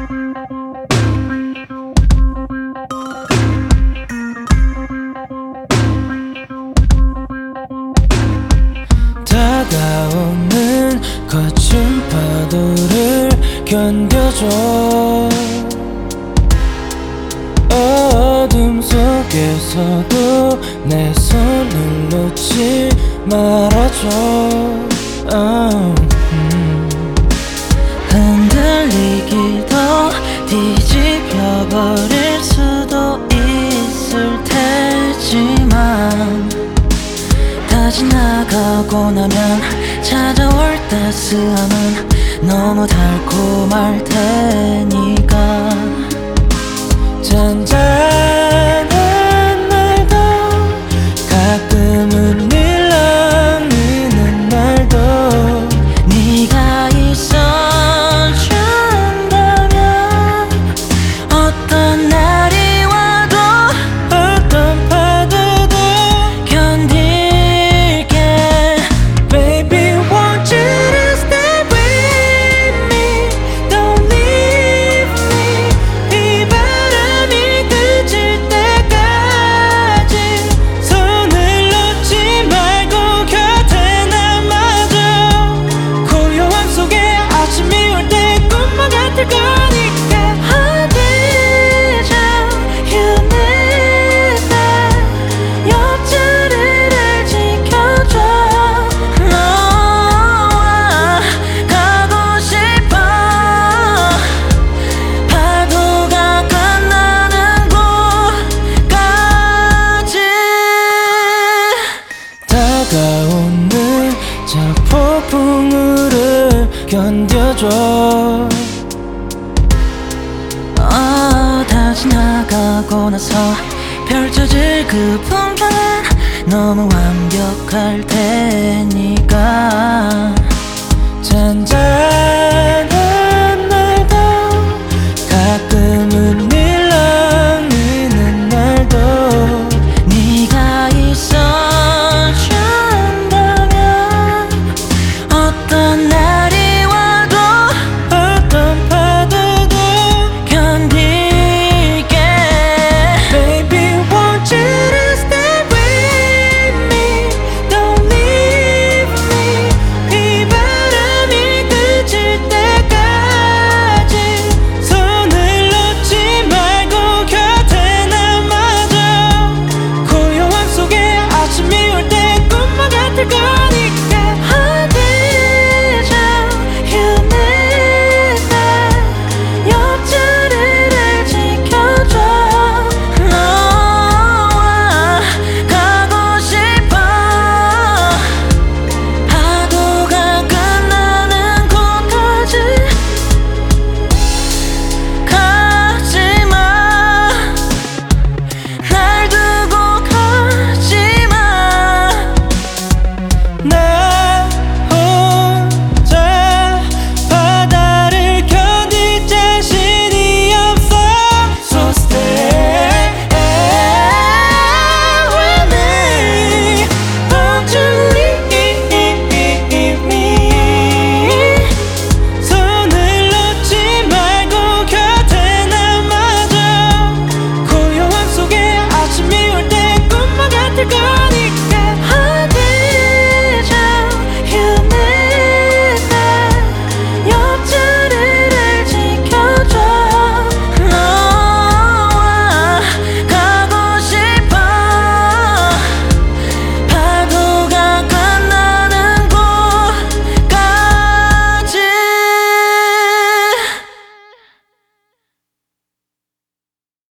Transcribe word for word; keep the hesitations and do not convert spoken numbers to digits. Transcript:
다가오는 거친 파도를 견뎌줘. 어둠 속에서도 내 손을 놓지 말아줘. oh, 음. 흔들리기도 뒤집혀버릴 수도 있을 테지만 다시 나가고 나면 찾아올 따스함은 너무 달콤할 테니까. 잔잔한 날도 가끔은 밀려있는 날도 네가 있어준다면 어떤 날이 와도 어떤 파도도 견딜게. Baby won't you to stay with me, don't leave me. 이 바람이 그칠 때까지 손을 놓지 말고 곁에 남아줘. 고요함 속에 아침이 올 때 꿈만 같을 거니까. 어디죠 you need me. 옆자리를 지켜줘. 너와 가고 싶어. 파도가 끝나는 곳까지. 다가오는 저 폭풍우를 견뎌줘. 어, 다시 나가고 나서 펼쳐질 그 풍경은 너무 완벽할 테니까. 잔잔